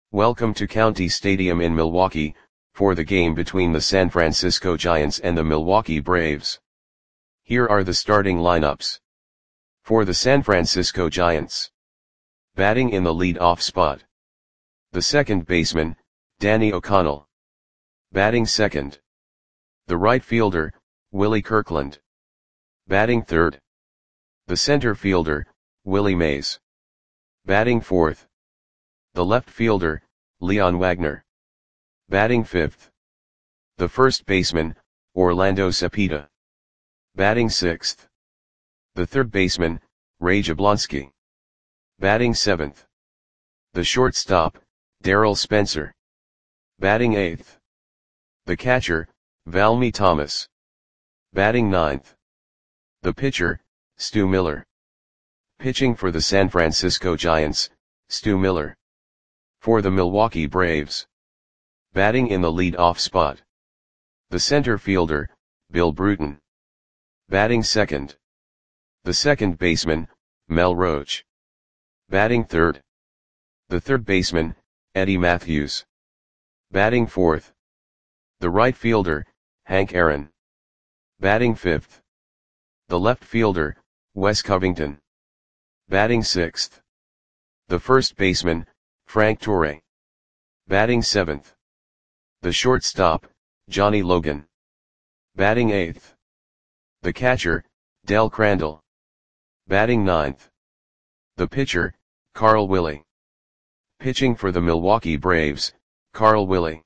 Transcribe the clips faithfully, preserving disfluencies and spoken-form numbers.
Welcome to County Stadium in Milwaukee, for the game between the San Francisco Giants and the Milwaukee Braves. Here are the starting lineups. For the San Francisco Giants. Batting in the lead-off spot. The second baseman, Danny O'Connell. Batting second. The right fielder, Willie Kirkland. Batting third. The center fielder, Willie Mays. Batting fourth. The left fielder, Leon Wagner. Batting fifth. The first baseman, Orlando Cepeda. Batting sixth. The third baseman, Ray Jablonski. Batting seventh. The shortstop, Darryl Spencer. Batting eighth. The catcher, Valmy Thomas. Batting ninth. The pitcher, Stu Miller. Pitching for the San Francisco Giants, Stu Miller. For the Milwaukee Braves. Batting in the lead-off spot. The center fielder, Bill Bruton. Batting second. The second baseman, Mel Roach. Batting third. The third baseman, Eddie Matthews. Batting fourth. The right fielder, Hank Aaron. Batting fifth. The left fielder, Wes Covington. Batting sixth. The first baseman, Frank Torre. Batting seventh. The shortstop, Johnny Logan. Batting eighth. The catcher, Del Crandall. Batting ninth. The pitcher, Carl Willie. Pitching for the Milwaukee Braves, Carl Willie.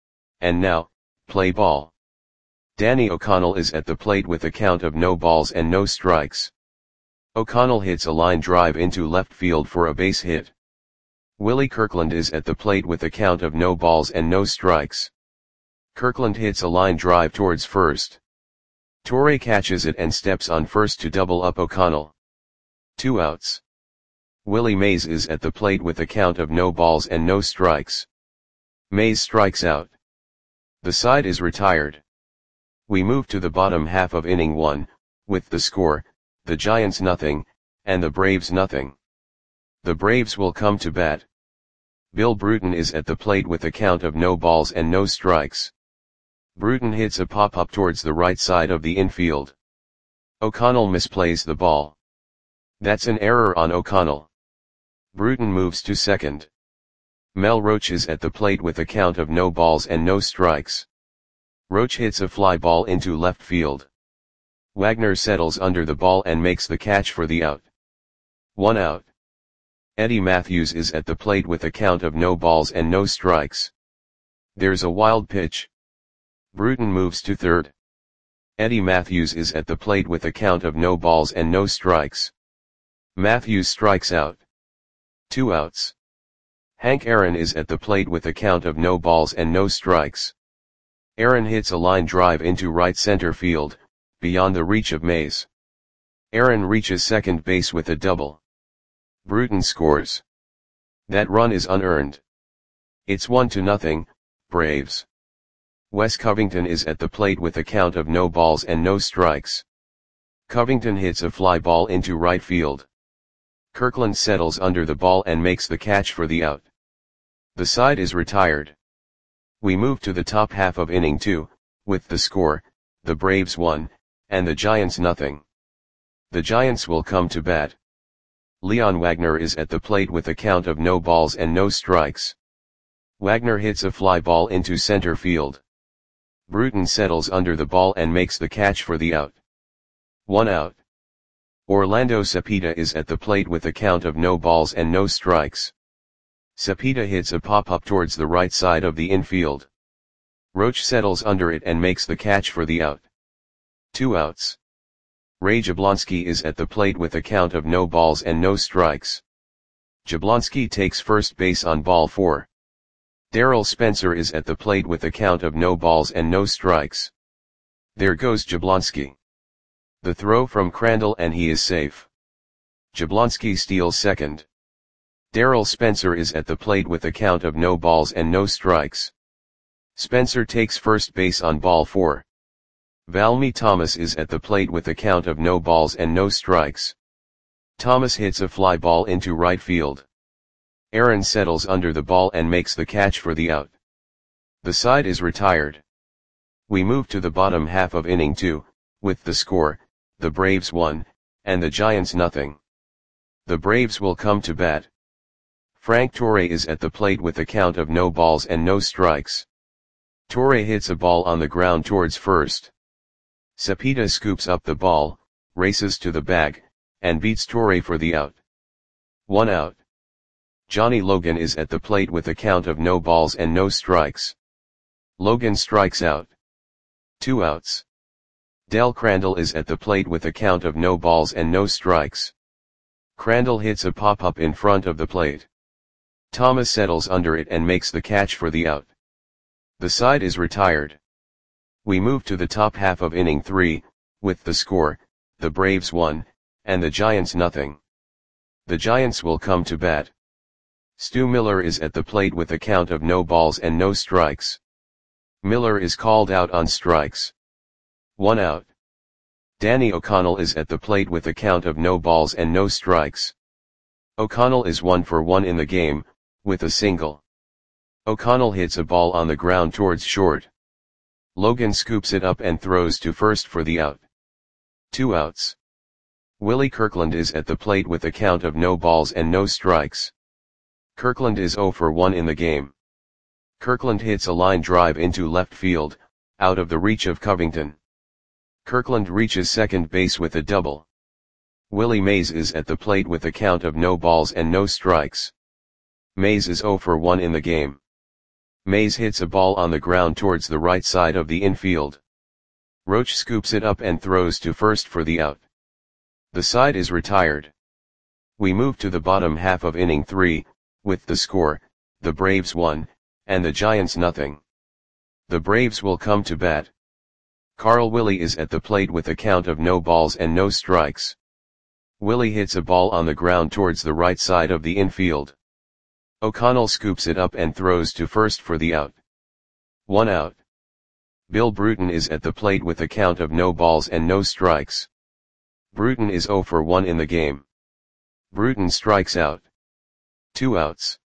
And now, play ball. Danny O'Connell is at the plate with a count of no balls and no strikes. O'Connell hits a line drive into left field for a base hit. Willie Kirkland is at the plate with a count of no balls and no strikes. Kirkland hits a line drive towards first. Torre catches it and steps on first to double up O'Connell. Two outs. Willie Mays is at the plate with a count of no balls and no strikes. Mays strikes out. The side is retired. We move to the bottom half of inning one, with the score, the Giants nothing, and the Braves nothing. The Braves will come to bat. Bill Bruton is at the plate with a count of no balls and no strikes. Bruton hits a pop-up towards the right side of the infield. O'Connell misplays the ball. That's an error on O'Connell. Bruton moves to second. Mel Roach is at the plate with a count of no balls and no strikes. Roach hits a fly ball into left field. Wagner settles under the ball and makes the catch for the out. One out. Eddie Matthews is at the plate with a count of no balls and no strikes. There's a wild pitch. Bruton moves to third. Eddie Matthews is at the plate with a count of no balls and no strikes. Matthews strikes out. Two outs. Hank Aaron is at the plate with a count of no balls and no strikes. Aaron hits a line drive into right center field, beyond the reach of Mays. Aaron reaches second base with a double. Bruton scores. That run is unearned. It's one to nothing, Braves. Wes Covington is at the plate with a count of no balls and no strikes. Covington hits a fly ball into right field. Kirkland settles under the ball and makes the catch for the out. The side is retired. We move to the top half of inning two, with the score, the Braves one, and the Giants nothing. The Giants will come to bat. Leon Wagner is at the plate with a count of no balls and no strikes. Wagner hits a fly ball into center field. Bruton settles under the ball and makes the catch for the out. One out. Orlando Cepeda is at the plate with a count of no balls and no strikes. Cepeda hits a pop-up towards the right side of the infield. Roach settles under it and makes the catch for the out. Two outs. Ray Jablonski is at the plate with a count of no balls and no strikes. Jablonski takes first base on ball four. Darryl Spencer is at the plate with a count of no balls and no strikes. There goes Jablonski. The throw from Crandall and he is safe. Jablonski steals second. Darryl Spencer is at the plate with a count of no balls and no strikes. Spencer takes first base on ball four. Valmy Thomas is at the plate with a count of no balls and no strikes. Thomas hits a fly ball into right field. Aaron settles under the ball and makes the catch for the out. The side is retired. We move to the bottom half of inning two, with the score, the Braves one, and the Giants nothing. The Braves will come to bat. Frank Torre is at the plate with a count of no balls and no strikes. Torre hits a ball on the ground towards first. Cepeda scoops up the ball, races to the bag, and beats Torre for the out. One out. Johnny Logan is at the plate with a count of no balls and no strikes. Logan strikes out. Two outs. Del Crandall is at the plate with a count of no balls and no strikes. Crandall hits a pop-up in front of the plate. Thomas settles under it and makes the catch for the out. The side is retired. We move to the top half of inning three, with the score, the Braves one, and the Giants nothing. The Giants will come to bat. Stu Miller is at the plate with a count of no balls and no strikes. Miller is called out on strikes. One out. Danny O'Connell is at the plate with a count of no balls and no strikes. O'Connell is one for one in the game, with a single. O'Connell hits a ball on the ground towards short. Logan scoops it up and throws to first for the out. Two outs. Willie Kirkland is at the plate with a count of no balls and no strikes. Kirkland is zero for one in the game. Kirkland hits a line drive into left field, out of the reach of Covington. Kirkland reaches second base with a double. Willie Mays is at the plate with a count of no balls and no strikes. Mays is zero for one in the game. Mays hits a ball on the ground towards the right side of the infield. Roach scoops it up and throws to first for the out. The side is retired. We move to the bottom half of inning three, with the score, the Braves one, and the Giants nothing. The Braves will come to bat. Carl Willie is at the plate with a count of no balls and no strikes. Willie hits a ball on the ground towards the right side of the infield. O'Connell scoops it up and throws to first for the out. One out. Bill Bruton is at the plate with a count of no balls and no strikes. Bruton is zero for one in the game. Bruton strikes out. Two outs.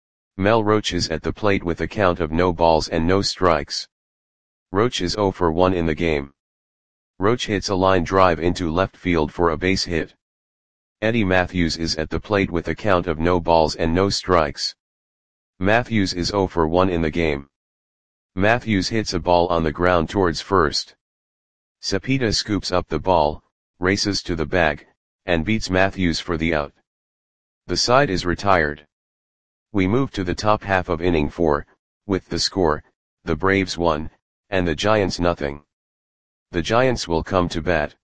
Mel Roach is at the plate with a count of no balls and no strikes. Roach is zero for one in the game. Roach hits a line drive into left field for a base hit. Eddie Matthews is at the plate with a count of no balls and no strikes. Matthews is zero for one in the game. Matthews hits a ball on the ground towards first. Cepeda scoops up the ball, races to the bag, and beats Matthews for the out. The side is retired. We move to the top half of inning four, with the score, the Braves one, and the Giants nothing. The Giants will come to bat.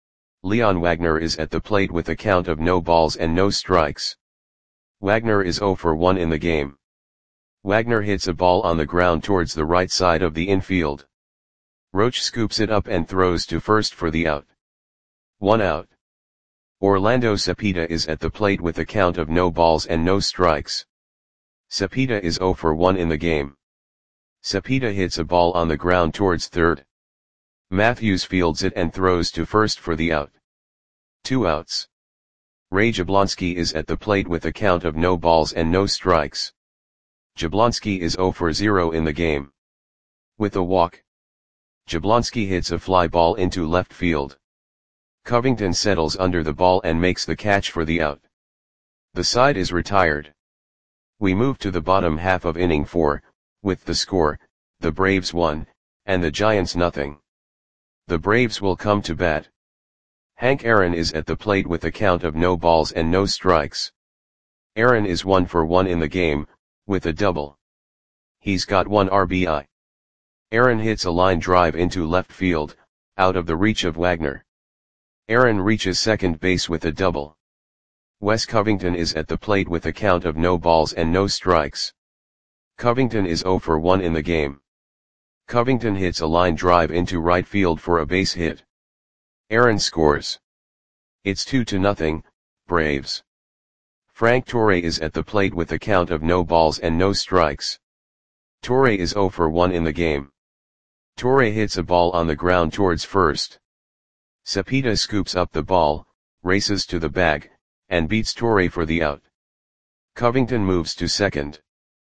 Leon Wagner is at the plate with a count of no balls and no strikes. Wagner is zero for one in the game. Wagner hits a ball on the ground towards the right side of the infield. Roach scoops it up and throws to first for the out. One out. Orlando Cepeda is at the plate with a count of no balls and no strikes. Cepeda is zero for one in the game. Cepeda hits a ball on the ground towards third. Matthews fields it and throws to first for the out. Two outs. Ray Jablonski is at the plate with a count of no balls and no strikes. Jablonski is zero for zero in the game. With a walk, Jablonski hits a fly ball into left field. Covington settles under the ball and makes the catch for the out. The side is retired. We move to the bottom half of inning four, with the score, the Braves one, and the Giants nothing. The Braves will come to bat. Hank Aaron is at the plate with a count of no balls and no strikes. Aaron is one for one in the game, with a double. He's got one R B I. Aaron hits a line drive into left field, out of the reach of Wagner. Aaron reaches second base with a double. Wes Covington is at the plate with a count of no balls and no strikes. Covington is zero for one in the game. Covington hits a line drive into right field for a base hit. Aaron scores. It's two to nothing, Braves. Frank Torre is at the plate with a count of no balls and no strikes. Torre is zero for one in the game. Torre hits a ball on the ground towards first. Cepeda scoops up the ball, races to the bag, and beats Torre for the out. Covington moves to second.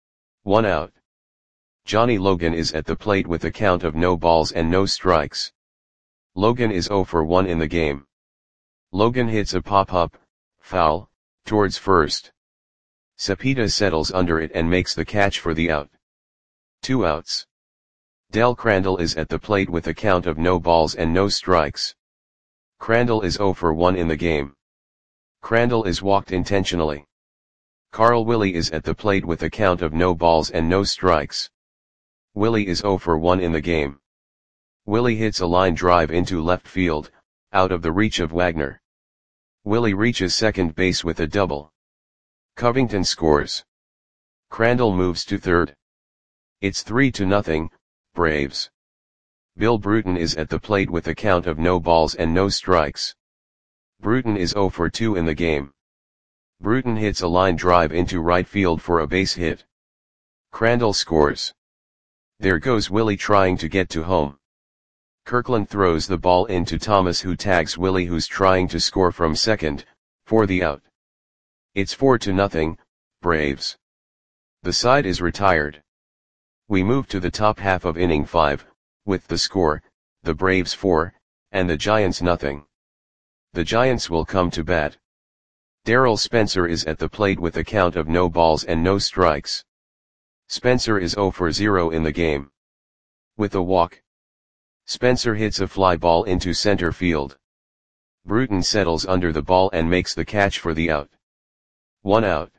One out. Johnny Logan is at the plate with a count of no balls and no strikes. Logan is zero for one in the game. Logan hits a pop-up, foul, towards first. Cepeda settles under it and makes the catch for the out. Two outs. Del Crandall is at the plate with a count of no balls and no strikes. Crandall is zero for one in the game. Crandall is walked intentionally. Carl Willie is at the plate with a count of no balls and no strikes. Willie is zero for one in the game. Willie hits a line drive into left field, out of the reach of Wagner. Willie reaches second base with a double. Covington scores. Crandall moves to third. It's three to nothing, Braves. Bill Bruton is at the plate with a count of no balls and no strikes. Bruton is zero for two in the game. Bruton hits a line drive into right field for a base hit. Crandall scores. There goes Willie trying to get to home. Kirkland throws the ball into Thomas, who tags Willie, who's trying to score from second, for the out. It's four to nothing, Braves. The side is retired. We move to the top half of inning five, with the score, the Braves four, and the Giants nothing. The Giants will come to bat. Darryl Spencer is at the plate with a count of no balls and no strikes. Spencer is zero for zero in the game. With a walk, Spencer hits a fly ball into center field. Bruton settles under the ball and makes the catch for the out. One out.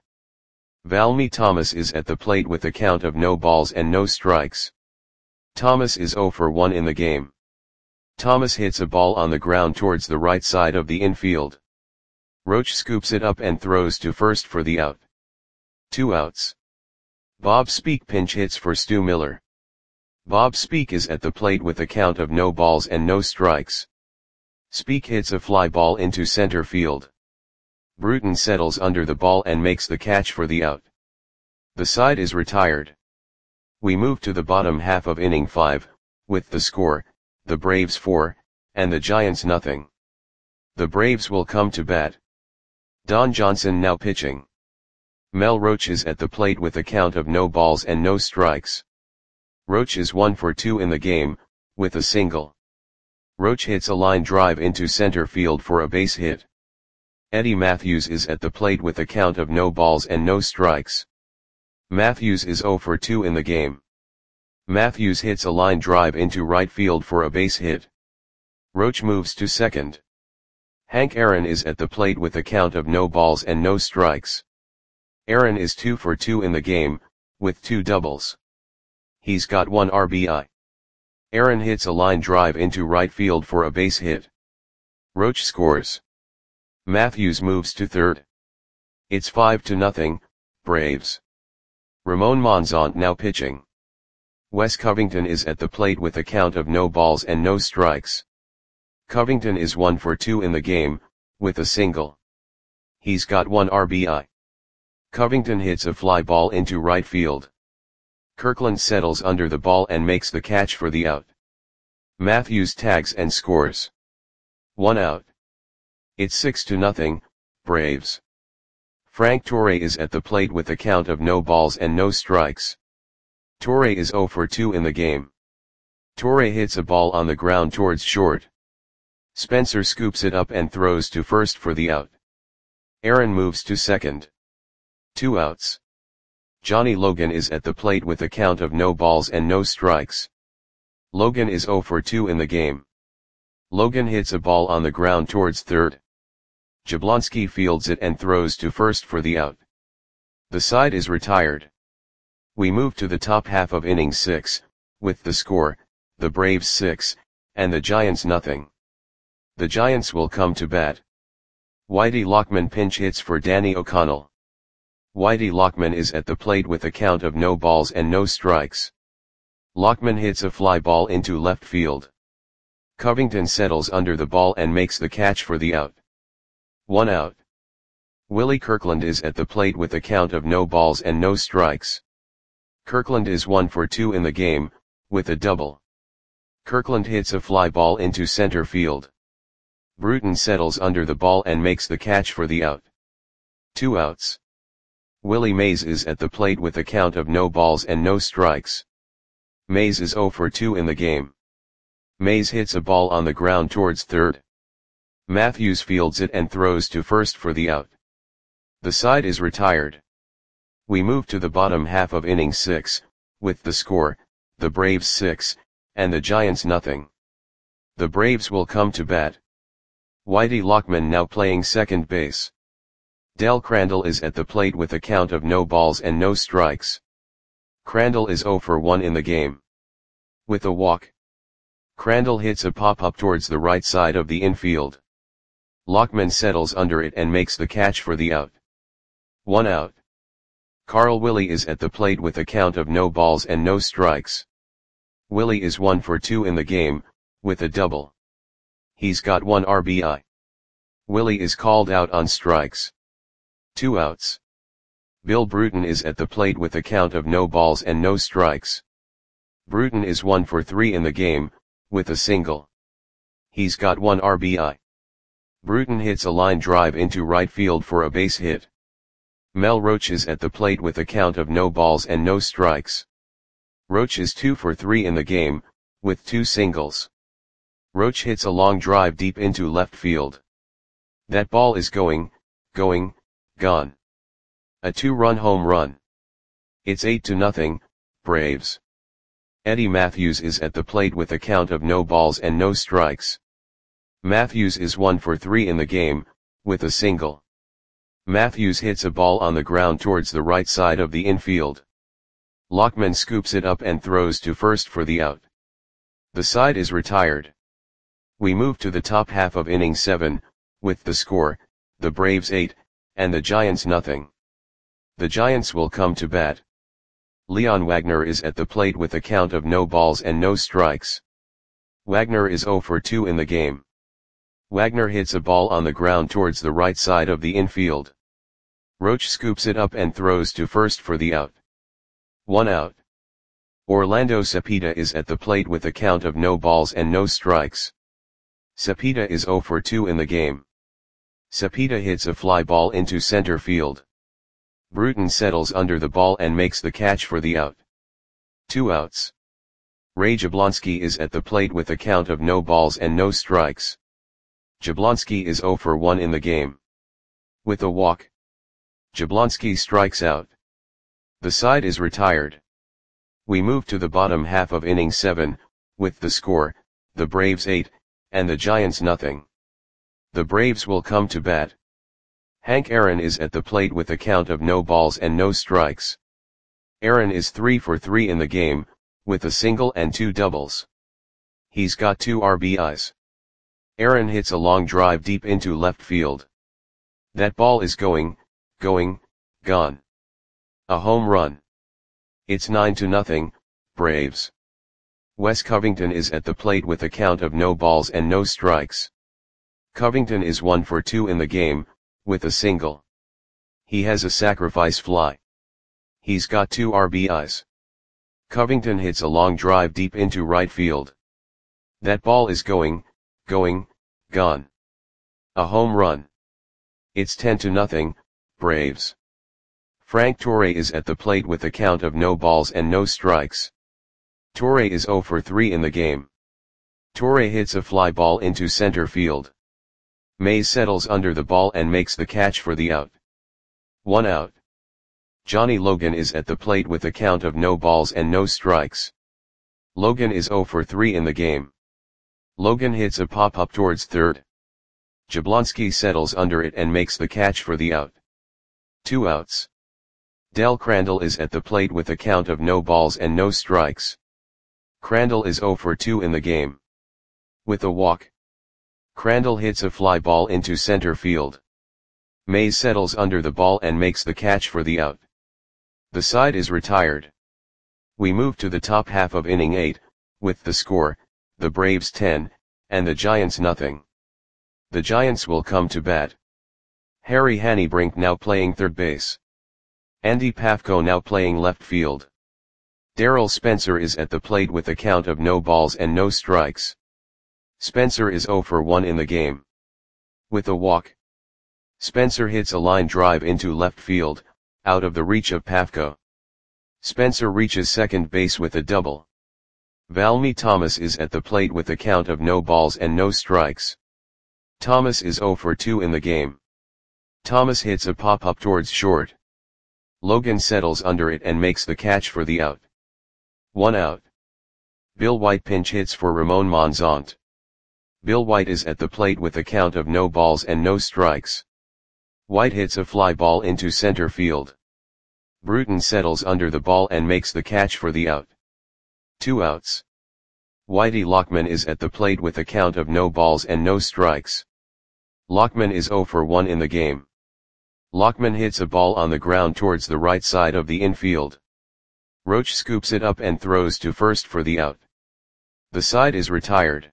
Valmy Thomas is at the plate with a count of no balls and no strikes. Thomas is zero for one in the game. Thomas hits a ball on the ground towards the right side of the infield. Roach scoops it up and throws to first for the out. Two outs. Bob Speak pinch hits for Stu Miller. Bob Speak is at the plate with a count of no balls and no strikes. Speak hits a fly ball into center field. Bruton settles under the ball and makes the catch for the out. The side is retired. We move to the bottom half of inning five, with the score, the Braves four, and the Giants nothing. The Braves will come to bat. Don Johnson now pitching. Mel Roach is at the plate with a count of no balls and no strikes. Roach is one for two in the game, with a single. Roach hits a line drive into center field for a base hit. Eddie Matthews is at the plate with a count of no balls and no strikes. Matthews is zero for two in the game. Matthews hits a line drive into right field for a base hit. Roach moves to second. Hank Aaron is at the plate with a count of no balls and no strikes. Aaron is two for two in the game, with two doubles. He's got one R B I. Aaron hits a line drive into right field for a base hit. Roach scores. Matthews moves to third. It's five to nothing, Braves. Ramon Monzon now pitching. Wes Covington is at the plate with a count of no balls and no strikes. Covington is one for two in the game, with a single. He's got one R B I. Covington hits a fly ball into right field. Kirkland settles under the ball and makes the catch for the out. Matthews tags and scores. One out. It's six to nothing, Braves. Frank Torre is at the plate with a count of no balls and no strikes. Torre is zero for two in the game. Torre hits a ball on the ground towards short. Spencer scoops it up and throws to first for the out. Aaron moves to second. Two outs. Johnny Logan is at the plate with a count of no balls and no strikes. Logan is zero for two in the game. Logan hits a ball on the ground towards third. Jablonski fields it and throws to first for the out. The side is retired. We move to the top half of inning six, with the score, the Braves six, and the Giants nothing. The Giants will come to bat. Whitey Lockman pinch hits for Danny O'Connell. Whitey Lockman is at the plate with a count of no balls and no strikes. Lockman hits a fly ball into left field. Covington settles under the ball and makes the catch for the out. One out. Willie Kirkland is at the plate with a count of no balls and no strikes. Kirkland is one for two in the game, with a double. Kirkland hits a fly ball into center field. Bruton settles under the ball and makes the catch for the out. Two outs. Willie Mays is at the plate with a count of no balls and no strikes. Mays is zero for two in the game. Mays hits a ball on the ground towards third. Matthews fields it and throws to first for the out. The side is retired. We move to the bottom half of inning six, with the score, the Braves six, and the Giants nothing. The Braves will come to bat. Whitey Lockman now playing second base. Del Crandall is at the plate with a count of no balls and no strikes. Crandall is zero for one in the game. With a walk. Crandall hits a pop-up towards the right side of the infield. Lockman settles under it and makes the catch for the out. One out. Carl Willie is at the plate with a count of no balls and no strikes. Willie is one for two in the game, with a double. He's got one R B I. Willie is called out on strikes. Two outs. Bill Bruton is at the plate with a count of no balls and no strikes. Bruton is one for three in the game, with a single. He's got one R B I. Bruton hits a line drive into right field for a base hit. Mel Roach is at the plate with a count of no balls and no strikes. Roach is two for three in the game, with two singles. Roach hits a long drive deep into left field. That ball is going, going, gone. A two-run home run. It's eight to nothing, Braves. Eddie Matthews is at the plate with a count of no balls and no strikes. Matthews is one for three in the game, with a single. Matthews hits a ball on the ground towards the right side of the infield. Lockman scoops it up and throws to first for the out. The side is retired. We move to the top half of inning seven, with the score, the Braves eight, and the Giants nothing. The Giants will come to bat. Leon Wagner is at the plate with a count of no balls and no strikes. Wagner is zero for two in the game. Wagner hits a ball on the ground towards the right side of the infield. Roach scoops it up and throws to first for the out. One out. Orlando Cepeda is at the plate with a count of no balls and no strikes. Cepeda is zero for two in the game. Cepeda hits a fly ball into center field. Bruton settles under the ball and makes the catch for the out. Two outs. Ray Jablonski is at the plate with a count of no balls and no strikes. Jablonski is zero for one in the game. With a walk. Jablonski strikes out. The side is retired. We move to the bottom half of inning seven, with the score, the Braves eight, and the Giants nothing. The Braves will come to bat. Hank Aaron is at the plate with a count of no balls and no strikes. Aaron is three for three in the game, with a single and two doubles. He's got two R B Is. Aaron hits a long drive deep into left field. That ball is going, going, gone. A home run. It's nine to nothing, Braves. Wes Covington is at the plate with a count of no balls and no strikes. Covington is one for two in the game, with a single. He has a sacrifice fly. He's got two R B Is. Covington hits a long drive deep into right field. That ball is going, going, gone. A home run. It's ten to nothing, Braves. Frank Torre is at the plate with a count of no balls and no strikes. Torre is zero for three in the game. Torre hits a fly ball into center field. Mays settles under the ball and makes the catch for the out. One out. Johnny Logan is at the plate with a count of no balls and no strikes. Logan is zero for three in the game. Logan hits a pop-up towards third. Jablonski settles under it and makes the catch for the out. Two outs. Del Crandall is at the plate with a count of no balls and no strikes. Crandall is zero for two in the game. With a walk. Crandall hits a fly ball into center field. Mays settles under the ball and makes the catch for the out. The side is retired. We move to the top half of inning eight, with the score, the Braves ten, and the Giants nothing. The Giants will come to bat. Harry Hannebrink now playing third base. Andy Pafko now playing left field. Darrell Spencer is at the plate with a count of no balls and no strikes. Spencer is zero for one in the game. With a walk. Spencer hits a line drive into left field, out of the reach of Pafko. Spencer reaches second base with a double. Valmy Thomas is at the plate with a count of no balls and no strikes. Thomas is zero for two in the game. Thomas hits a pop-up towards short. Logan settles under it and makes the catch for the out. One out. Bill White pinch hits for Ramon Monzont. Bill White is at the plate with a count of no balls and no strikes. White hits a fly ball into center field. Bruton settles under the ball and makes the catch for the out. Two outs. Whitey Lockman is at the plate with a count of no balls and no strikes. Lockman is zero for one in the game. Lockman hits a ball on the ground towards the right side of the infield. Roach scoops it up and throws to first for the out. The side is retired.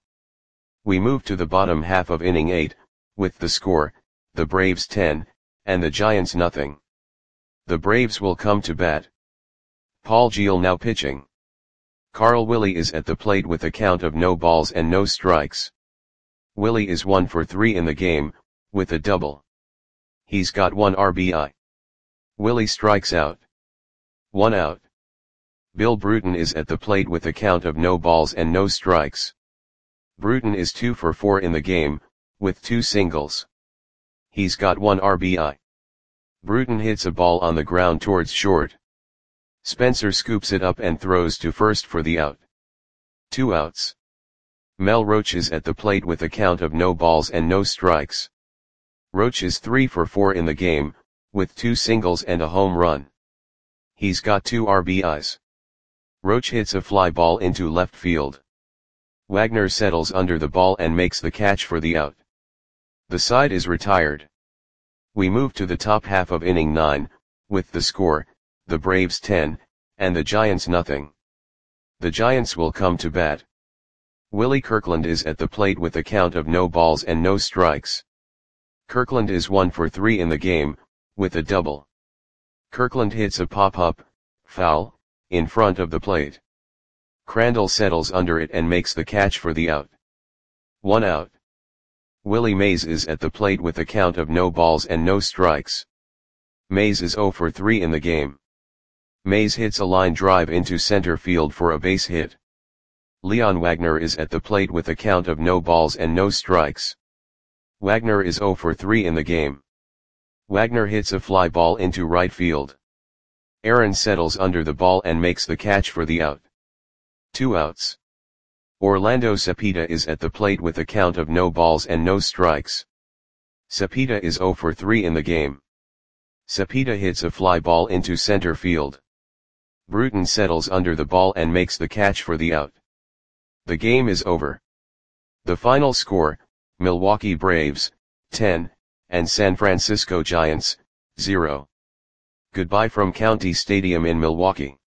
We move to the bottom half of inning eight, with the score, the Braves ten, and the Giants nothing. The Braves will come to bat. Paul Geel now pitching. Carl Willie is at the plate with a count of no balls and no strikes. Willie is one for three in the game, with a double. He's got one R B I. Willie strikes out. One out. Bill Bruton is at the plate with a count of no balls and no strikes. Bruton is two for four in the game, with two singles. He's got one R B I. Bruton hits a ball on the ground towards short. Spencer scoops it up and throws to first for the out. Two outs. Mel Roach is at the plate with a count of no balls and no strikes. Roach is three for four in the game, with two singles and a home run. He's got two R B Is. Roach hits a fly ball into left field. Wagner settles under the ball and makes the catch for the out. The side is retired. We move to the top half of inning nine, with the score, the Braves ten, and the Giants nothing. The Giants will come to bat. Willie Kirkland is at the plate with a count of no balls and no strikes. Kirkland is one for three in the game, with a double. Kirkland hits a pop-up, foul, in front of the plate. Crandall settles under it and makes the catch for the out. One out. Willie Mays is at the plate with a count of no balls and no strikes. Mays is zero for three in the game. Mays hits a line drive into center field for a base hit. Leon Wagner is at the plate with a count of no balls and no strikes. Wagner is zero for three in the game. Wagner hits a fly ball into right field. Aaron settles under the ball and makes the catch for the out. Two outs. Orlando Cepeda is at the plate with a count of no balls and no strikes. Cepeda is zero for three in the game. Cepeda hits a fly ball into center field. Bruton settles under the ball and makes the catch for the out. The game is over. The final score, Milwaukee Braves, ten, and San Francisco Giants, zero. Goodbye from County Stadium in Milwaukee.